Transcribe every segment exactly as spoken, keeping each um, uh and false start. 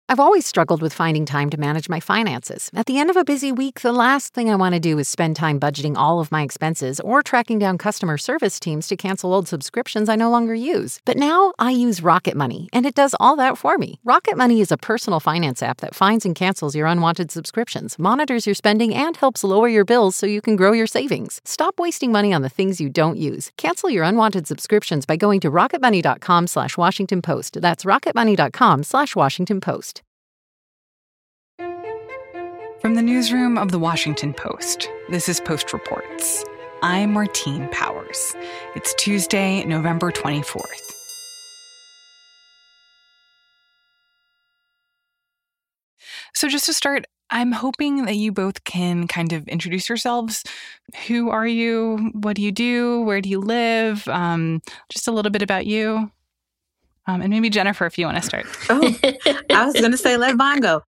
I've always struggled with finding time to manage my finances. At the end of a busy week, the last thing I want to do is spend time budgeting all of my expenses or tracking down customer service teams to cancel old subscriptions I no longer use. But now I use Rocket Money, and it does all that for me. Rocket Money is a personal finance app that finds and cancels your unwanted subscriptions, monitors your spending, and helps lower your bills so you can grow your savings. Stop wasting money on the things you don't use. Cancel your unwanted subscriptions by going to rocketmoney.com slash Washington Post. That's rocketmoney.com slash Washington Post. From the newsroom of The Washington Post, this is Post Reports. I'm Martine Powers. It's Tuesday, November twenty-fourth. So just to start, I'm hoping that you both can kind of introduce yourselves. Who are you? What do you do? Where do you live? Um, just a little bit about you. Um, and maybe Jennifer, if you want to start. Oh, I was going to say, let Vaughn go.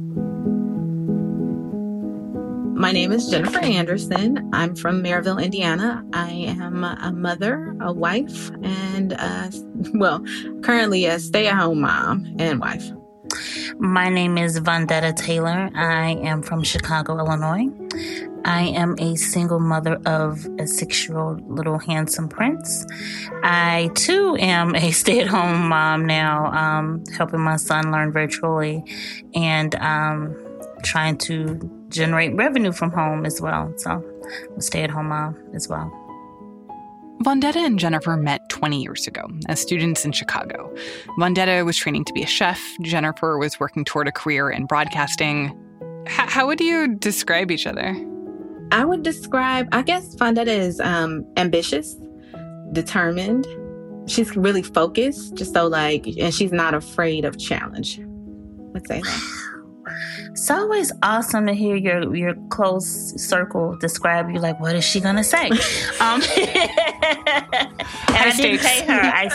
My name is Jennifer Anderson. I'm from Maryville, Indiana. I am a mother, a wife, and, uh, well, currently a stay-at-home mom and wife. My name is Vendetta Taylor. I am from Chicago, Illinois. I am a single mother of a six-year-old little handsome prince. I, too, am a stay-at-home mom now, um, helping my son learn virtually and um, trying to generate revenue from home as well. So I'm a stay-at-home mom as well. Vendetta and Jennifer met twenty years ago as students in Chicago. Vendetta was training to be a chef. Jennifer was working toward a career in broadcasting. H- how would you describe each other? I would describe, I guess Vendetta is um, ambitious, determined. She's really focused, just so like, and she's not afraid of challenge. Let's say that. It's always awesome to hear your, your close circle describe you. Like, what is she going to say? um, and I didn't pay her, I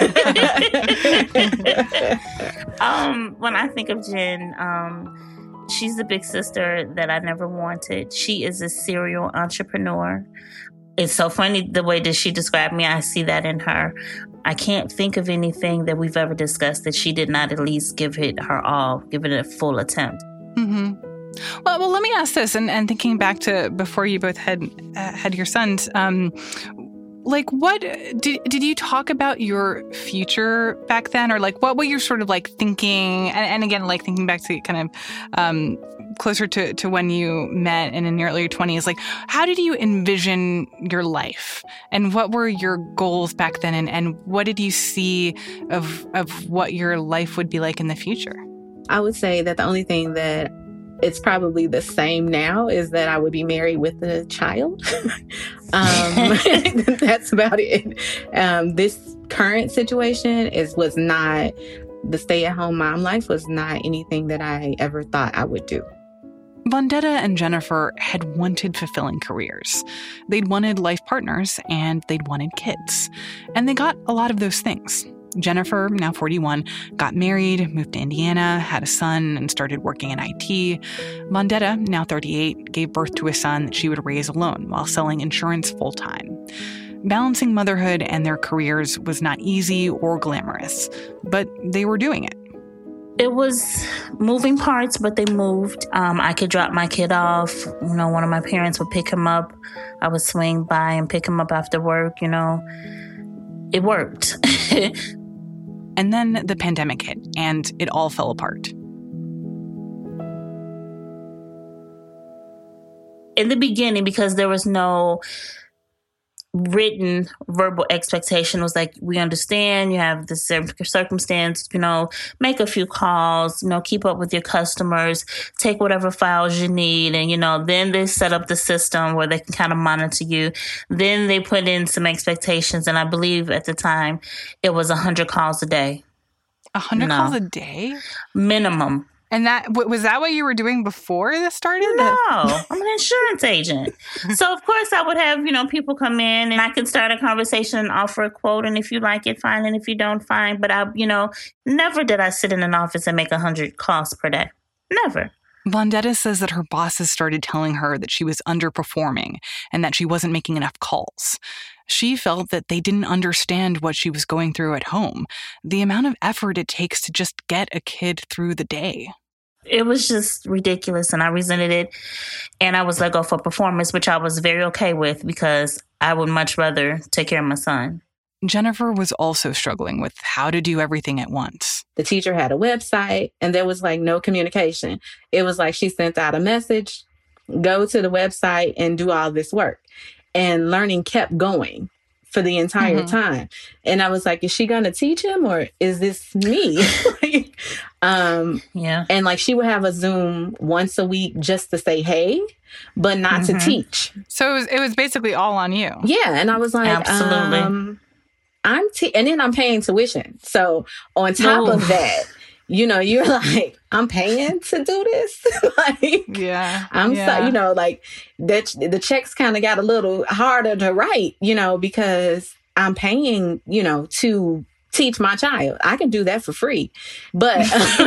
swear. um, when I think of Jen, um, she's the big sister that I never wanted. She is a serial entrepreneur. It's so funny the way that she described me. I see that in her. I can't think of anything that we've ever discussed that she did not at least give it her all, give it a full attempt. Mm-hmm. Well, well, let me ask this, and, and thinking back to before you both had uh, had your sons, um, like, what did did you talk about your future back then, or like what were you sort of like thinking? And, and again, like thinking back to kind of um, closer to, to when you met and in your early twenties, like how did you envision your life, and what were your goals back then, and, and what did you see of of what your life would be like in the future? I would say that the only thing that it's probably the same now is that I would be married with a child. um, that's about it. Um, this current situation is was not, the stay-at-home mom life was not anything that I ever thought I would do. Vendetta and Jennifer had wanted fulfilling careers. They'd wanted life partners, and they'd wanted kids. And they got a lot of those things. Jennifer, now forty-one, got married, moved to Indiana, had a son, and started working in I T. Vendetta, now thirty-eight, gave birth to a son that she would raise alone while selling insurance full-time. Balancing motherhood and their careers was not easy or glamorous, but they were doing it. It was moving parts, but they moved. Um, I could drop my kid off. You know, one of my parents would pick him up. I would swing by and pick him up after work, you know. It worked. And then the pandemic hit, and it all fell apart. In the beginning, because there was no written verbal expectation, it was like, we understand you have this circumstance, you know, make a few calls, you know, keep up with your customers, take whatever files you need. And, you know, then they set up the system where they can kind of monitor you. Then they put in some expectations. And I believe at the time it was a hundred calls a day. A hundred No. calls a day? Minimum. And that w- was that what you were doing before this started? No, I'm an insurance agent. So, of course, I would have, you know, people come in and I can start a conversation and offer a quote. And if you like it, fine. And if you don't, fine. But, I, you know, never did I sit in an office and make one hundred calls per day. Never. Vendetta says that her bosses started telling her that she was underperforming and that she wasn't making enough calls. She felt that they didn't understand what she was going through at home, the amount of effort it takes to just get a kid through the day. It was just ridiculous, and I resented it. And I was let go for performance, which I was very okay with because I would much rather take care of my son. Jennifer was also struggling with how to do everything at once. The teacher had a website, and there was like no communication. It was like she sent out a message, go to the website and do all this work. And learning kept going for the entire mm-hmm. time. And I was like, is she going to teach him or is this me? like, um, yeah. And like she would have a Zoom once a week just to say, hey, but not mm-hmm. to teach. So it was, it was basically all on you. Yeah. And I was like, absolutely. Um, I'm te- and then I'm paying tuition. So on top Ooh. of that, you know, you're like, I'm paying to do this. like, yeah, I'm yeah. so, you know, like that. The checks kind of got a little harder to write, you know, because I'm paying, you know, to teach my child. I can do that for free, but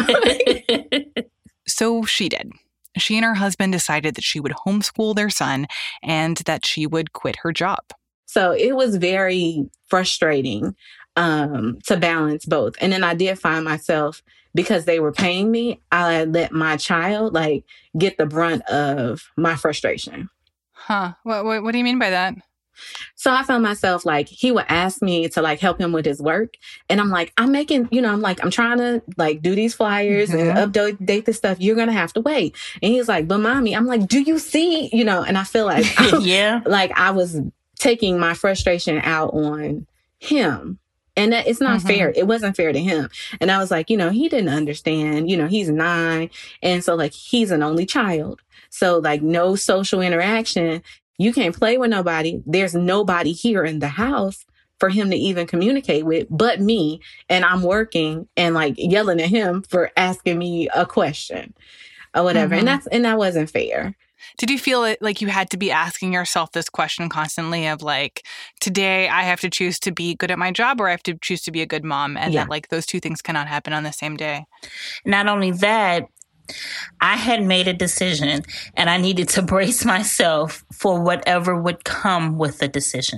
so she did. She and her husband decided that she would homeschool their son and that she would quit her job. So it was very frustrating um, to balance both. And then I did find myself, because they were paying me, I let my child like get the brunt of my frustration. Huh. What, what, what do you mean by that? So I found myself like, he would ask me to like help him with his work. And I'm like, I'm making, you know, I'm like, I'm trying to like do these flyers mm-hmm. and update this stuff. You're going to have to wait. And he's like, but mommy, I'm like, do you see, you know, and I feel like, yeah, like I was taking my frustration out on him. And that, it's not mm-hmm. fair. It wasn't fair to him. And I was like, you know, he didn't understand, you know, he's nine. And so like, he's an only child. So like no social interaction. You can't play with nobody. There's nobody here in the house for him to even communicate with but me. And I'm working and like yelling at him for asking me a question or whatever. Mm-hmm. And that's, and that wasn't fair. Did you feel it like you had to be asking yourself this question constantly of like, today I have to choose to be good at my job or I have to choose to be a good mom, and yeah. that like those two things cannot happen on the same day? Not only that, I had made a decision and I needed to brace myself for whatever would come with the decision.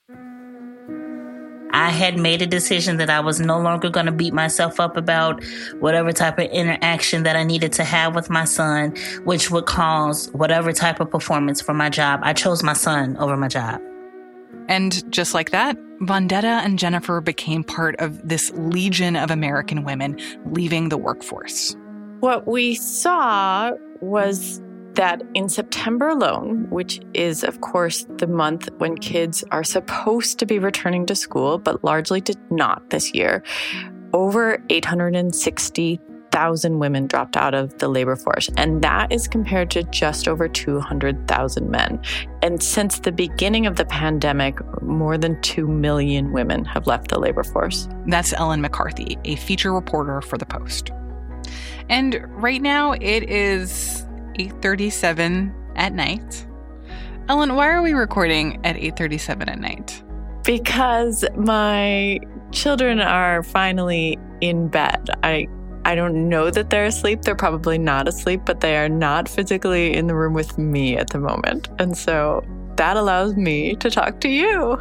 I had made a decision that I was no longer going to beat myself up about whatever type of interaction that I needed to have with my son, which would cause whatever type of performance for my job. I chose my son over my job. And just like that, Vandetta and Jennifer became part of this legion of American women leaving the workforce. What we saw was that in September alone, which is, of course, the month when kids are supposed to be returning to school, but largely did not this year, over eight hundred sixty thousand women dropped out of the labor force. And that is compared to just over two hundred thousand men. And since the beginning of the pandemic, more than two million women have left the labor force. That's Ellen McCarthy, a feature reporter for The Post. And right now it is eight thirty-seven at night. Ellen, why are we recording at eight thirty-seven at night? Because my children are finally in bed. I I don't know that they're asleep. They're probably not asleep, but they are not physically in the room with me at the moment. And so that allows me to talk to you.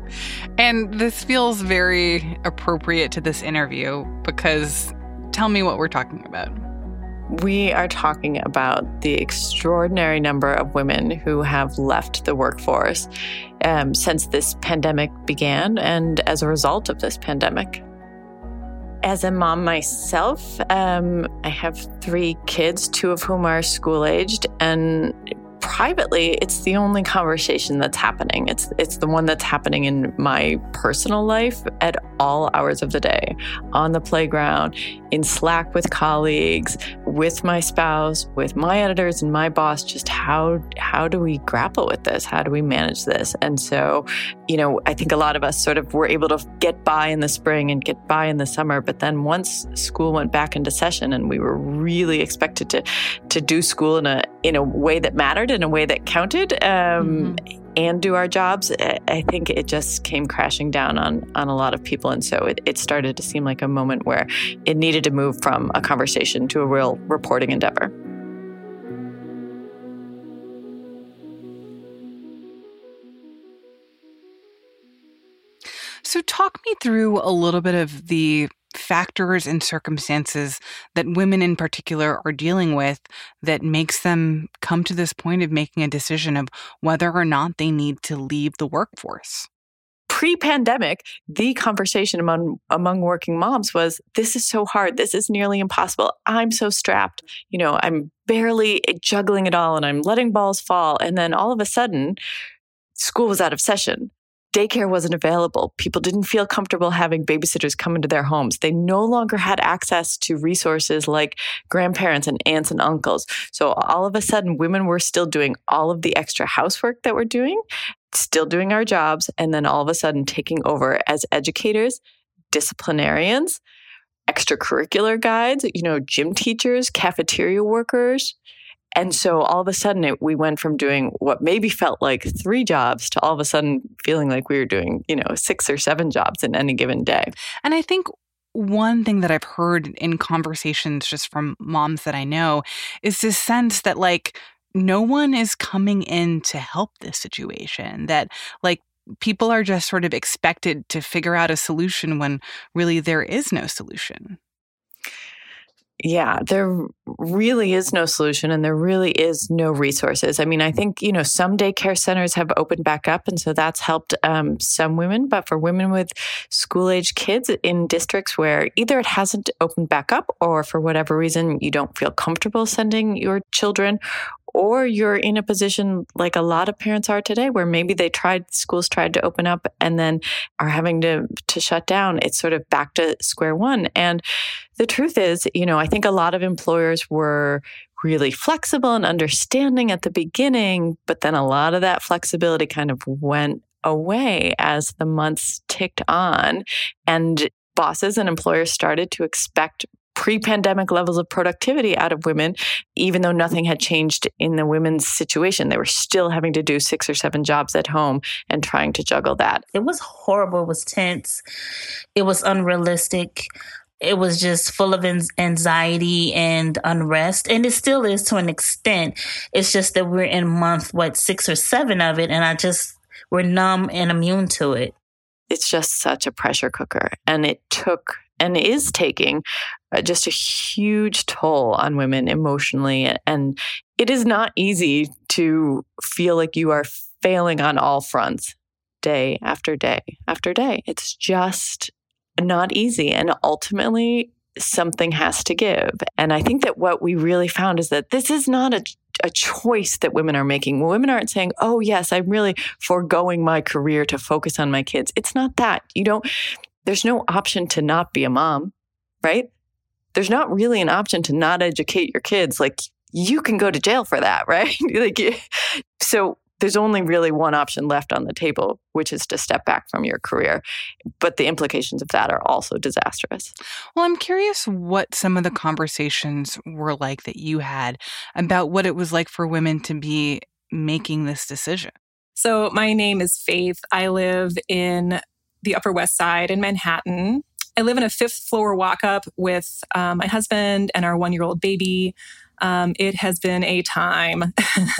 And this feels very appropriate to this interview because tell me what we're talking about. We are talking about the extraordinary number of women who have left the workforce um, since this pandemic began and as a result of this pandemic. As a mom myself, um, I have three kids, two of whom are school-aged, and privately, it's the only conversation that's happening. It's it's the one that's happening in my personal life at all hours of the day, on the playground, in Slack with colleagues, with my spouse, with my editors and my boss. Just how how do we grapple with this? How do we manage this? And so, you know, I think a lot of us sort of were able to get by in the spring and get by in the summer. But then once school went back into session and we were really expected to to do school in a in a way that mattered, in a way that counted, um, mm-hmm. and do our jobs, I think it just came crashing down on on a lot of people. And so it, it started to seem like a moment where it needed to move from a conversation to a real reporting endeavor. through a little bit of the factors and circumstances that women in particular are dealing with that makes them come to this point of making a decision of whether or not they need to leave the workforce? Pre-pandemic, the conversation among among working moms was, this is so hard. This is nearly impossible. I'm so strapped. You know, I'm barely juggling it all and I'm letting balls fall. And then all of a sudden, school was out of session. Daycare wasn't available. People didn't feel comfortable having babysitters come into their homes. They no longer had access to resources like grandparents and aunts and uncles. So all of a sudden, women were still doing all of the extra housework that we're doing, still doing our jobs, and then all of a sudden taking over as educators, disciplinarians, extracurricular guides, you know, gym teachers, cafeteria workers. And so all of a sudden it, we went from doing what maybe felt like three jobs to all of a sudden feeling like we were doing, you know, six or seven jobs in any given day. And I think one thing that I've heard in conversations just from moms that I know is this sense that like no one is coming in to help this situation, that like people are just sort of expected to figure out a solution when really there is no solution. Yeah, there really is no solution and there really is no resources. I mean, I think, you know, some daycare centers have opened back up and so that's helped um, some women. But for women with school-age kids in districts where either it hasn't opened back up or for whatever reason you don't feel comfortable sending your children, or you're in a position like a lot of parents are today where maybe they tried, schools tried to open up and then are having to, to shut down. It's sort of back to square one. And the truth is, you know, I think a lot of employers were really flexible and understanding at the beginning, but then a lot of that flexibility kind of went away as the months ticked on and bosses and employers started to expect pre-pandemic levels of productivity out of women, even though nothing had changed in the women's situation. They were still having to do six or seven jobs at home and trying to juggle that. It was horrible. It was tense. It was unrealistic. It was just full of anxiety and unrest. And it still is to an extent. It's just that we're in month, what, six or seven of it. And I just, we're numb and immune to it. It's just such a pressure cooker. And it took and is taking uh, just a huge toll on women emotionally. And it is not easy to feel like you are failing on all fronts day after day after day. It's just not easy. And ultimately, something has to give. And I think that what we really found is that this is not a a choice that women are making. Women aren't saying, oh, yes, I'm really foregoing my career to focus on my kids. It's not that. You don't, there's no option to not be a mom, right? There's not really an option to not educate your kids. Like you can go to jail for that, right? like, so there's only really one option left on the table, which is to step back from your career. But the implications of that are also disastrous. Well, I'm curious what some of the conversations were like that you had about what it was like for women to be making this decision. So my name is Faith. I live in the Upper West Side in Manhattan. I live in a fifth floor walk-up with um, my husband and our one-year-old baby. Um, it has been a time.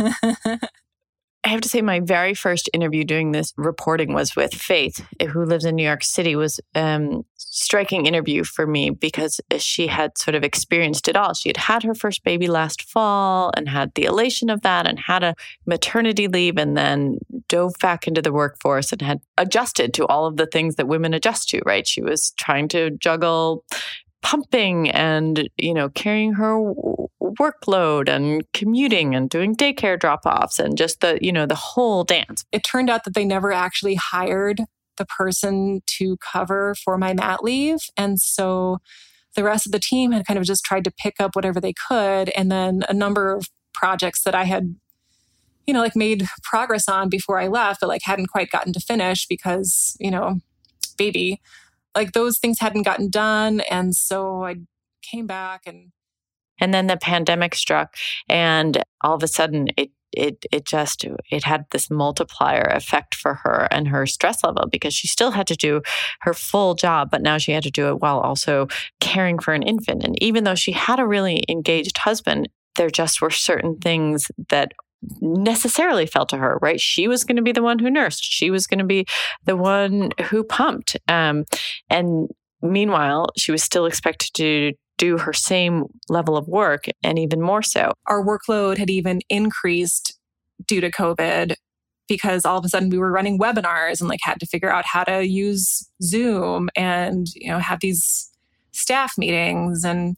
I have to say my very first interview doing this reporting was with Faith, who lives in New York City, was um, striking interview for me because she had sort of experienced it all. She had had her first baby last fall and had the elation of that and had a maternity leave and then dove back into the workforce and had adjusted to all of the things that women adjust to, right? She was trying to juggle pumping and, you know, carrying her workload and commuting and doing daycare drop-offs and just the, you know, the whole dance. It turned out that they never actually hired the person to cover for my mat leave. And so the rest of the team had kind of just tried to pick up whatever they could. And then a number of projects that I had, you know, like made progress on before I left, but like hadn't quite gotten to finish because, you know, baby, like those things hadn't gotten done. And so I came back and And then the pandemic struck and all of a sudden it it it just it had this multiplier effect for her and her stress level because she still had to do her full job, but now she had to do it while also caring for an infant. And even though she had a really engaged husband, there just were certain things that necessarily fell to her, right? She was going to be the one who nursed. She was going to be the one who pumped. Um, and meanwhile, she was still expected to do her same level of work and even more so. Our workload had even increased due to COVID because all of a sudden we were running webinars and like had to figure out how to use Zoom and, you know, have these staff meetings, and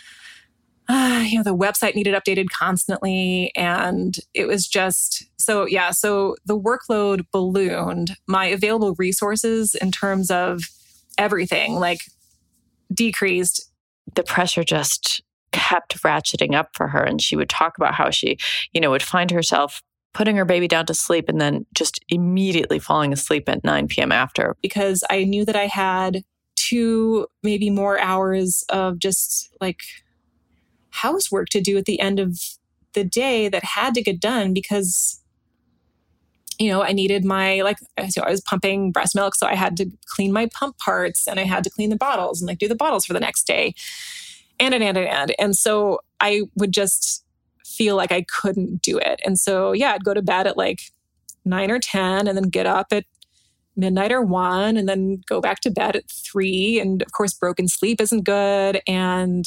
uh, you know, the website needed updated constantly. And it was just, so yeah, so the workload ballooned. My available resources in terms of everything like decreased. The pressure just kept ratcheting up for her. And she would talk about how she, you know, would find herself putting her baby down to sleep and then just immediately falling asleep at nine p.m. after. Because I knew that I had two, maybe more hours of just like housework to do at the end of the day that had to get done because, you know, I needed my, like, so I was pumping breast milk. So I had to clean my pump parts and I had to clean the bottles and like do the bottles for the next day and, and, and, and, and. And so I would just feel like I couldn't do it. And so, yeah, I'd go to bed at like nine or ten and then get up at midnight or one and then go back to bed at three. And of course, broken sleep isn't good. And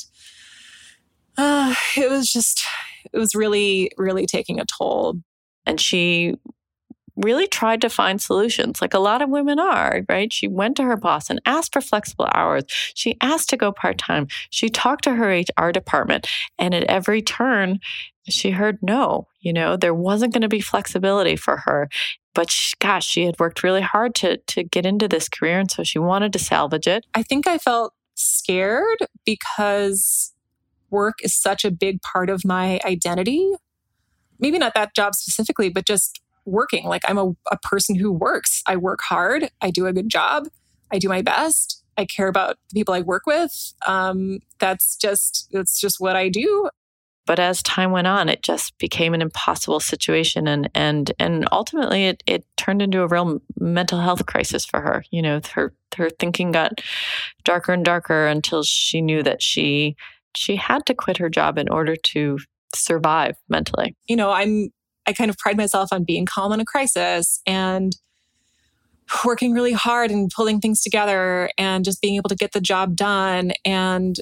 uh, it was just, it was really, really taking a toll. And she really tried to find solutions like a lot of women are, right? She went to her boss and asked for flexible hours. She asked to go part-time. She talked to her H R department. And at every turn, she heard no. You know, there wasn't going to be flexibility for her. But she, gosh, she had worked really hard to to get into this career. And so she wanted to salvage it. I think I felt scared because work is such a big part of my identity. Maybe not that job specifically, but just working. Like I'm a, a person who works. I work hard. I do a good job. I do my best. I care about the people I work with. Um, that's just, that's just what I do. But as time went on, it just became an impossible situation. And and and ultimately it it turned into a real mental health crisis for her. You know, her her thinking got darker and darker until she knew that she she had to quit her job in order to survive mentally. You know, I'm I kind of pride myself on being calm in a crisis and working really hard and pulling things together and just being able to get the job done. And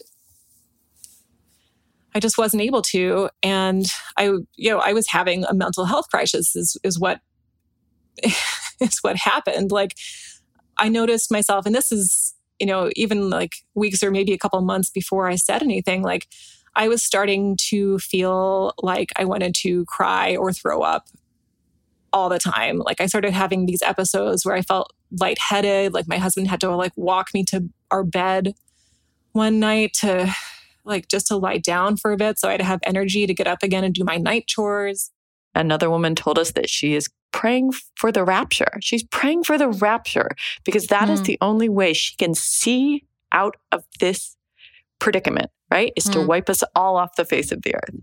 I just wasn't able to. And I, you know, I was having a mental health crisis is, is what, is what happened. Like I noticed myself, and this is, you know, even like weeks or maybe a couple months before I said anything, like I was starting to feel like I wanted to cry or throw up all the time. Like I started having these episodes where I felt lightheaded. Like my husband had to like walk me to our bed one night to like just to lie down for a bit so I'd have energy to get up again and do my night chores. Another woman told us that she is praying for the rapture. She's praying for the rapture because that mm. is the only way she can see out of this predicament, right? Is mm. to wipe us all off the face of the earth.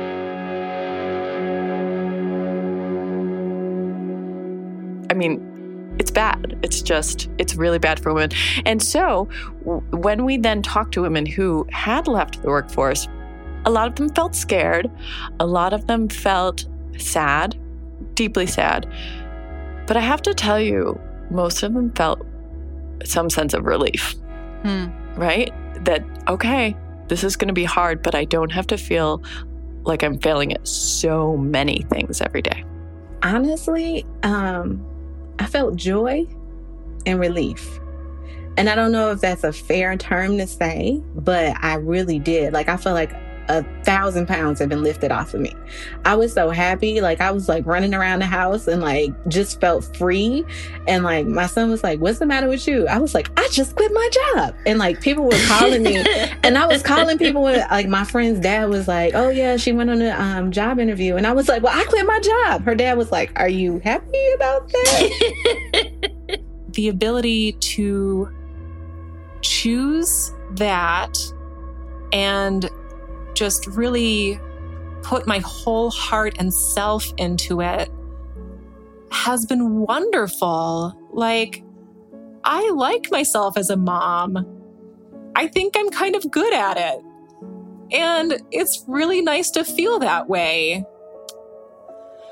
I mean, it's bad. It's just, it's really bad for women. And so w- when we then talked to women who had left the workforce, a lot of them felt scared. A lot of them felt sad, deeply sad. But I have to tell you, most of them felt some sense of relief, hmm. right? That, okay, this is going to be hard, but I don't have to feel like I'm failing at so many things every day. Honestly, um, I felt joy and relief. And I don't know if that's a fair term to say, but I really did. Like, I felt like a thousand pounds had been lifted off of me. I was so happy. Like, I was like running around the house and like just felt free. And like, my son was like, what's the matter with you? I was like, I just quit my job. And like, people were calling me and I was calling people with like, my friend's dad was like, oh yeah, she went on a um, job interview. And I was like, well, I quit my job. Her dad was like, are you happy about that? The ability to choose that and just really put my whole heart and self into it has been wonderful. Like, I like myself as a mom. I think I'm kind of good at it. And it's really nice to feel that way.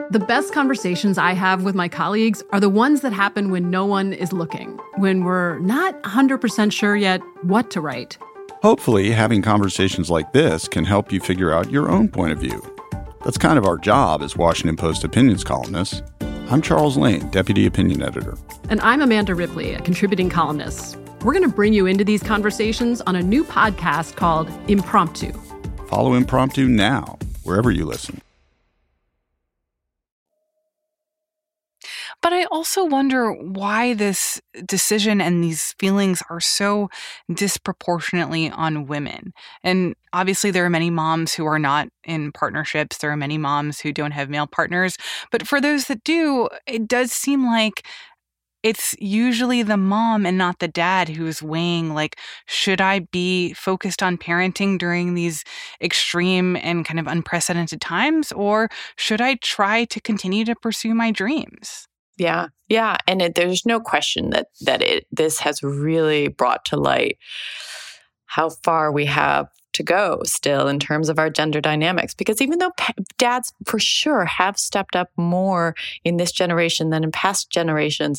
The best conversations I have with my colleagues are the ones that happen when no one is looking, when we're not one hundred percent sure yet what to write. Hopefully, having conversations like this can help you figure out your own point of view. That's kind of our job as Washington Post opinions columnists. I'm Charles Lane, Deputy Opinion Editor. And I'm Amanda Ripley, a contributing columnist. We're going to bring you into these conversations on a new podcast called Impromptu. Follow Impromptu now, wherever you listen. But I also wonder why this decision and these feelings are so disproportionately on women. And obviously, there are many moms who are not in partnerships. There are many moms who don't have male partners. But for those that do, it does seem like it's usually the mom and not the dad who's weighing, like, should I be focused on parenting during these extreme and kind of unprecedented times, or should I try to continue to pursue my dreams? Yeah, yeah, and it, there's no question that that it this has really brought to light how far we have to go still in terms of our gender dynamics. Because even though pa- dads for sure have stepped up more in this generation than in past generations,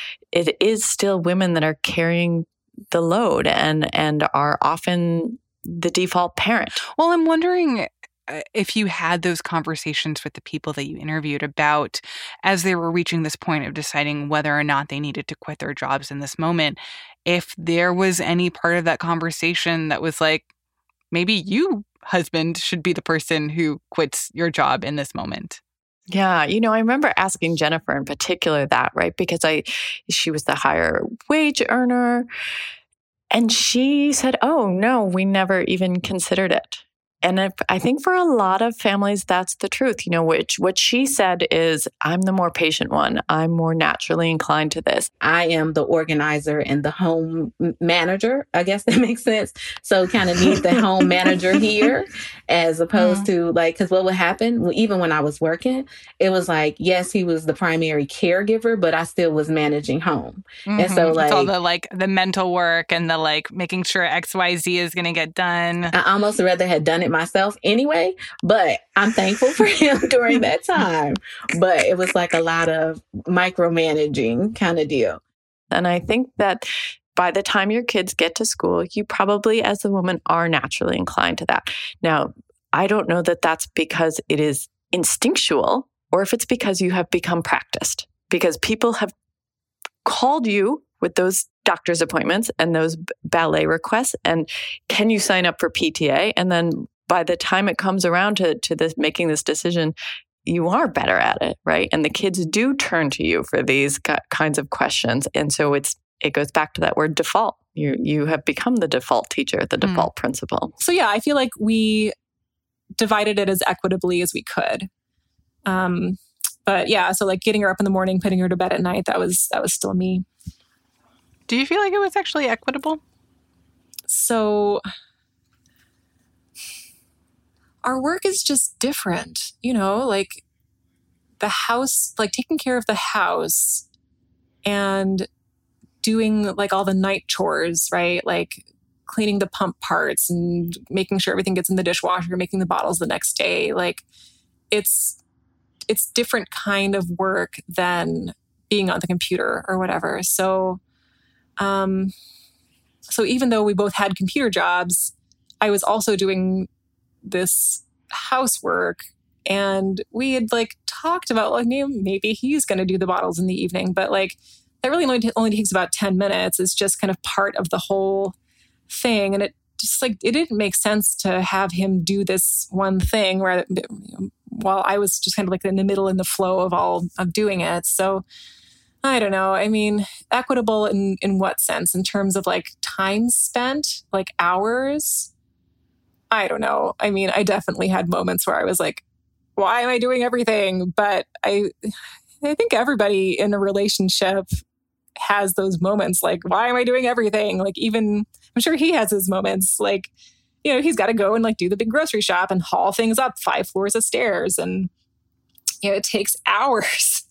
it is still women that are carrying the load and and are often the default parent. Well, I'm wondering if you had those conversations with the people that you interviewed about as they were reaching this point of deciding whether or not they needed to quit their jobs in this moment, if there was any part of that conversation that was like, maybe you, husband, should be the person who quits your job in this moment. Yeah, you know, I remember asking Jennifer in particular that, right? Because I, she was the higher wage earner. And she said, oh, no, we never even considered it. And if, I think for a lot of families, that's the truth. You know, which what she said is, I'm the more patient one. I'm more naturally inclined to this. I am the organizer and the home manager. I guess that makes sense. So kind of need the home manager here as opposed mm. to like, because what would happen, even when I was working, it was like, yes, he was the primary caregiver, but I still was managing home. Mm-hmm. And so like. It's all the like the mental work and the like making sure X Y Z is going to get done. I almost rather had done it myself anyway, but I'm thankful for him during that time. But it was like a lot of micromanaging kind of deal. And I think that by the time your kids get to school, you probably, as a woman, are naturally inclined to that. Now, I don't know that that's because it is instinctual or if it's because you have become practiced, because people have called you with those doctor's appointments and those ballet requests. And can you sign up for P T A? And then by the time it comes around to, to this, making this decision, you are better at it, right? And the kids do turn to you for these kinds of questions. And so it's it goes back to that word default. You you have become the default teacher, the default mm. principal. So yeah, I feel like we divided it as equitably as we could. Um, but yeah, so like getting her up in the morning, putting her to bed at night, that was that was still me. Do you feel like it was actually equitable? So our work is just different, you know, like the house, like taking care of the house and doing like all the night chores, right? Like cleaning the pump parts and making sure everything gets in the dishwasher, making the bottles the next day. Like it's, it's different kind of work than being on the computer or whatever. So, um, so even though we both had computer jobs, I was also doing this housework, and we had like talked about like maybe he's going to do the bottles in the evening, but like that really only, only takes about ten minutes. It's just kind of part of the whole thing. And it just like, it didn't make sense to have him do this one thing rather, while I was just kind of like in the middle in the flow of all of doing it. So I don't know. I mean, equitable in, in what sense? In terms of like time spent, like hours? I don't know. I mean, I definitely had moments where I was like, why am I doing everything? But I I think everybody in a relationship has those moments like, why am I doing everything? Like even, I'm sure he has his moments like, you know, he's got to go and like do the big grocery shop and haul things up five floors of stairs. And, you know, it takes hours.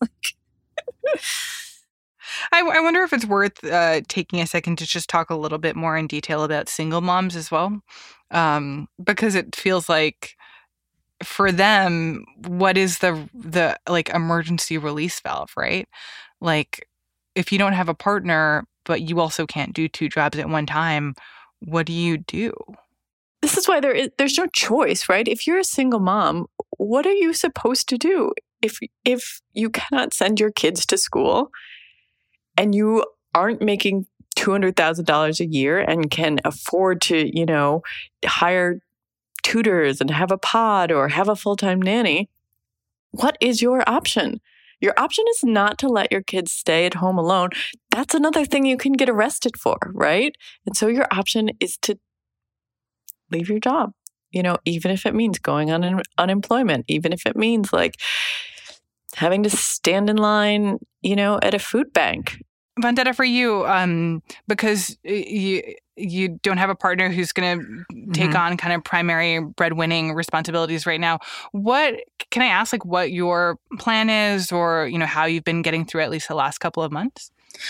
I, I wonder if it's worth uh, taking a second to just talk a little bit more in detail about single moms as well. Um, because it feels like for them, what is the the like emergency release valve, right? Like, if you don't have a partner, but you also can't do two jobs at one time, what do you do? This is why there is, there's no choice, right? If you're a single mom, what are you supposed to do? If if you cannot send your kids to school and you aren't making two hundred thousand dollars a year and can afford to, you know, hire tutors and have a pod or have a full-time nanny, what is your option? Your option is not to let your kids stay at home alone. That's another thing you can get arrested for, right? And so your option is to leave your job, you know, even if it means going on un- unemployment, even if it means like having to stand in line, you know, at a food bank. Vandetta, for you, um, because you you don't have a partner who's going to take mm-hmm. on kind of primary breadwinning responsibilities right now. What can I ask, like, what your plan is, or you know, how you've been getting through at least the last couple of months?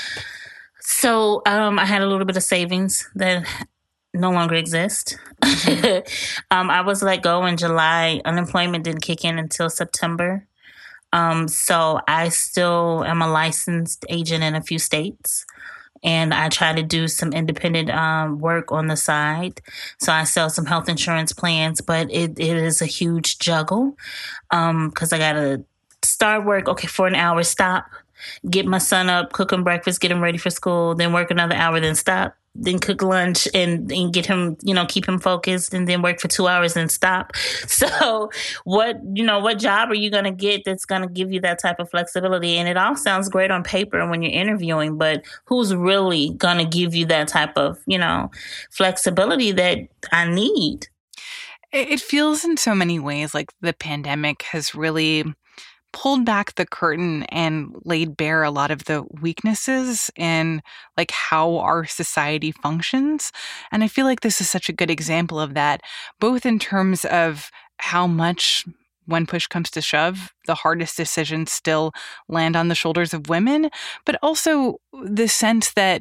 So um, I had a little bit of savings that no longer exist. um, I was let go in July. Unemployment didn't kick in until September. Um, so I still am a licensed agent in a few states, and I try to do some independent um, work on the side. So I sell some health insurance plans, but it, it is a huge juggle because um, I got to start work, okay, for an hour, stop, get my son up, cook him breakfast, get him ready for school, then work another hour, then stop, then cook lunch and, and get him, you know, keep him focused, and then work for two hours and stop. So what, you know, what job are you going to get that's going to give you that type of flexibility? And it all sounds great on paper when you're interviewing, but who's really going to give you that type of, you know, flexibility that I need? It feels in so many ways like the pandemic has really pulled back the curtain and laid bare a lot of the weaknesses in like how our society functions. And I feel like this is such a good example of that, both in terms of how much, when push comes to shove, the hardest decisions still land on the shoulders of women, but also the sense that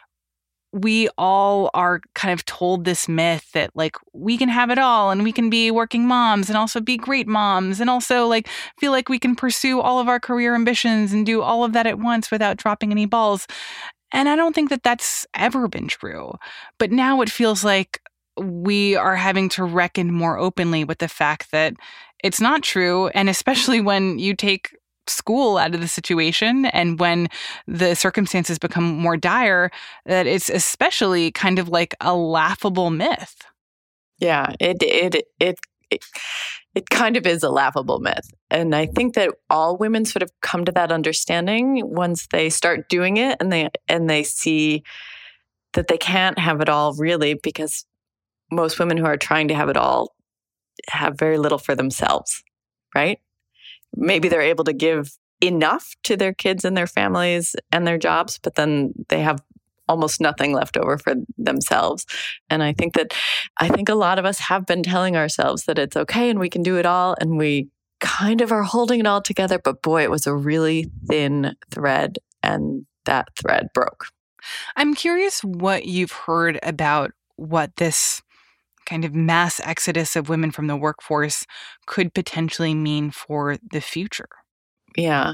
we all are kind of told this myth that like we can have it all and we can be working moms and also be great moms and also like feel like we can pursue all of our career ambitions and do all of that at once without dropping any balls. And I don't think that that's ever been true. But now it feels like we are having to reckon more openly with the fact that it's not true. And especially when you take school out of the situation and when the circumstances become more dire, that it's especially kind of like a laughable myth. Yeah, it it it it, it kind of is a laughable myth. And I think that all women sort of come to that understanding once they start doing it and they and they see that they can't have it all, really, because most women who are trying to have it all have very little for themselves, right? Maybe they're able to give enough to their kids and their families and their jobs, but then they have almost nothing left over for themselves. And I think that, I think a lot of us have been telling ourselves that it's okay and we can do it all. And we kind of are holding it all together. But boy, it was a really thin thread, and that thread broke. I'm curious what you've heard about what this kind of mass exodus of women from the workforce could potentially mean for the future. Yeah.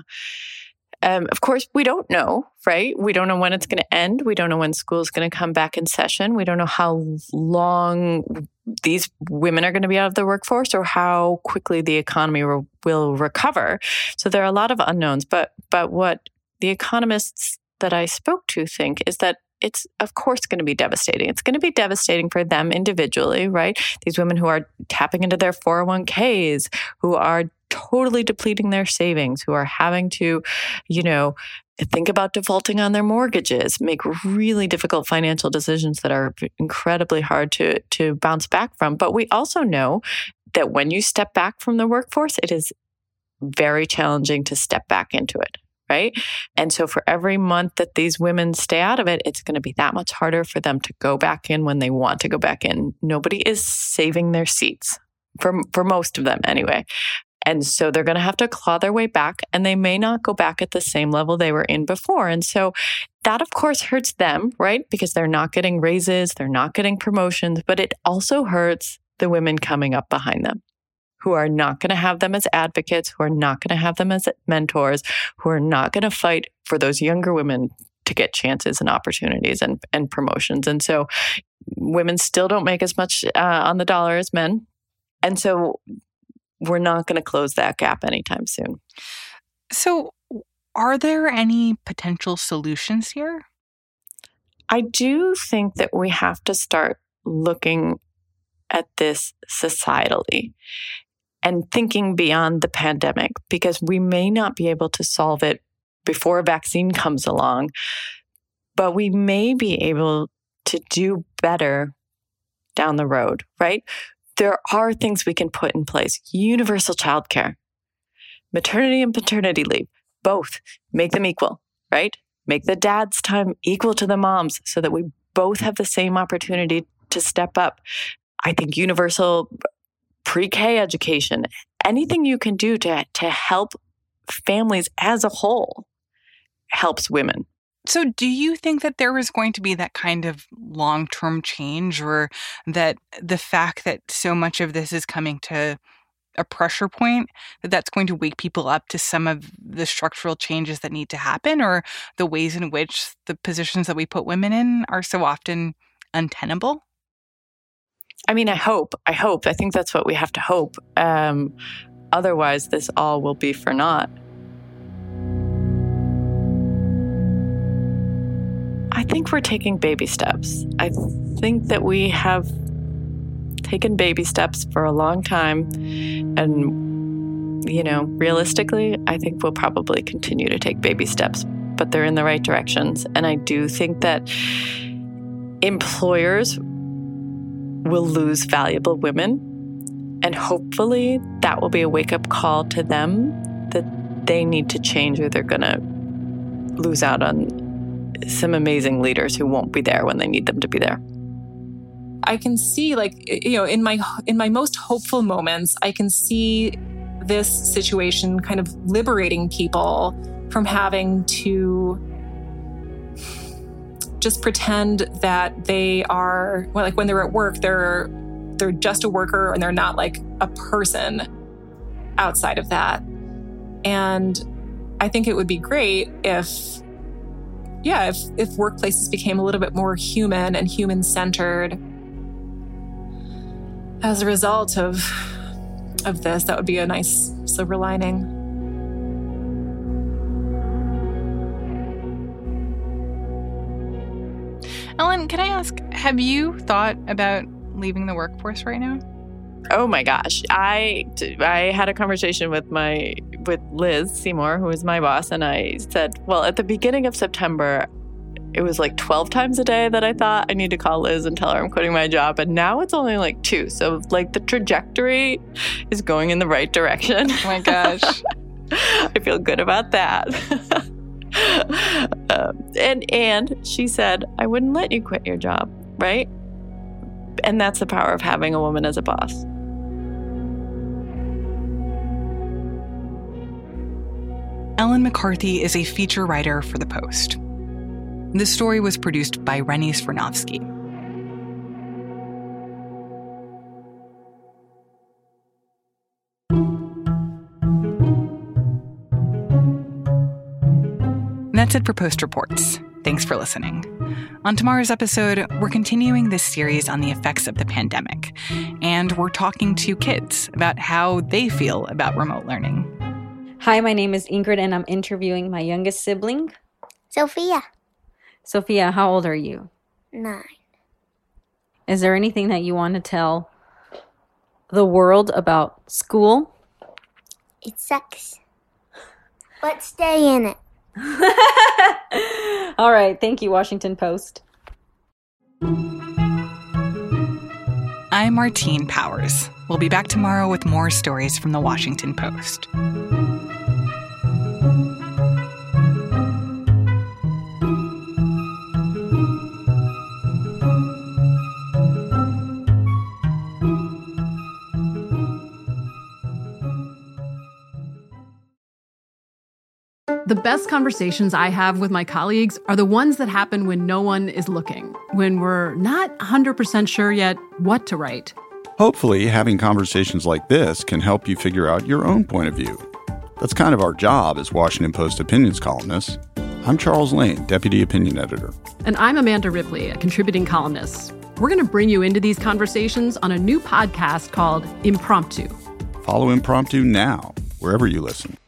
Um, of course, we don't know, right? We don't know when it's going to end. We don't know when school is going to come back in session. We don't know how long these women are going to be out of the workforce or how quickly the economy re- will recover. So there are a lot of unknowns. But but what the economists that I spoke to think is that it's, of course, going to be devastating. It's going to be devastating for them individually, right? These women who are tapping into their four oh one k's, who are totally depleting their savings, who are having to, you know, think about defaulting on their mortgages, make really difficult financial decisions that are incredibly hard to, to bounce back from. But we also know that when you step back from the workforce, it is very challenging to step back into it. Right? And so for every month that these women stay out of it, it's going to be that much harder for them to go back in when they want to go back in. Nobody is saving their seats, for, for most of them anyway. And so they're going to have to claw their way back, and they may not go back at the same level they were in before. And so that, of course, hurts them, right? Because they're not getting raises, they're not getting promotions, but it also hurts the women coming up behind them, who are not going to have them as advocates, who are not going to have them as mentors, who are not going to fight for those younger women to get chances and opportunities and, and promotions. And so women still don't make as much uh, on the dollar as men. And so we're not going to close that gap anytime soon. So are there any potential solutions here? I do think that we have to start looking at this societally and thinking beyond the pandemic, because we may not be able to solve it before a vaccine comes along, but we may be able to do better down the road, right? There are things we can put in place. Universal childcare, maternity and paternity leave, both make them equal, right? Make the dad's time equal to the mom's so that we both have the same opportunity to step up. I think universal pre-K education, anything you can do to, to help families as a whole helps women. So do you think that there is going to be that kind of long-term change, or that the fact that so much of this is coming to a pressure point, that that's going to wake people up to some of the structural changes that need to happen, or the ways in which the positions that we put women in are so often untenable? I mean, I hope. I hope. I think that's what we have to hope. Um, otherwise, this all will be for naught. I think we're taking baby steps. I think that we have taken baby steps for a long time. And, you know, realistically, I think we'll probably continue to take baby steps, but they're in the right directions. And I do think that employers will lose valuable women. And hopefully that will be a wake-up call to them that they need to change, or they're going to lose out on some amazing leaders who won't be there when they need them to be there. I can see, like, you know, in my in my most hopeful moments, I can see this situation kind of liberating people from having to just pretend that they are, well, like when they're at work, they're they're just a worker and they're not like a person outside of that. And I think it would be great if, yeah, if, if workplaces became a little bit more human and human-centered as a result of, of this. That would be a nice silver lining. Ellen, can I ask, have you thought about leaving the workforce right now? Oh my gosh. I, I had a conversation with my with Liz Seymour, who is my boss, and I said, well, at the beginning of September, it was like twelve times a day that I thought I need to call Liz and tell her I'm quitting my job. And now it's only like two. So like the trajectory is going in the right direction. Oh my gosh. I feel good about that. um, and and she said, I wouldn't let you quit your job, right? And that's the power of having a woman as a boss. Ellen McCarthy is a feature writer for The Post. The story was produced by Rennie Svirnovsky. That's it for Post Reports. Thanks for listening. On tomorrow's episode, we're continuing this series on the effects of the pandemic, and we're talking to kids about how they feel about remote learning. Hi, my name is Ingrid, and I'm interviewing my youngest sibling, Sophia. Sophia, how old are you? Nine. Is there anything that you want to tell the world about school? It sucks. But stay in it. All right. Thank you, Washington Post. I'm Martine Powers. We'll be back tomorrow with more stories from the Washington Post. The best conversations I have with my colleagues are the ones that happen when no one is looking, when we're not one hundred percent sure yet what to write. Hopefully, having conversations like this can help you figure out your own point of view. That's kind of our job as Washington Post opinions columnists. I'm Charles Lane, Deputy Opinion Editor. And I'm Amanda Ripley, a contributing columnist. We're going to bring you into these conversations on a new podcast called Impromptu. Follow Impromptu now, wherever you listen.